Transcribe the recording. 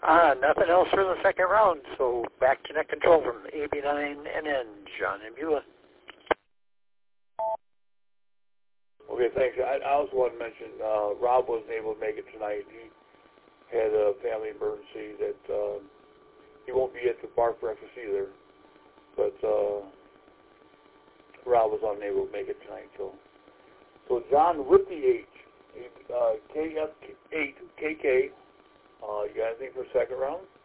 Nothing else for the second round, so back to net control from AB9NN, John and Beulah. Okay, thanks. I also want to mention Rob wasn't able to make it tonight. He had a family emergency that he won't be at the bar breakfast either. But Rob was unable to make it tonight. So John with the H, KF8, KK. You got anything for second round?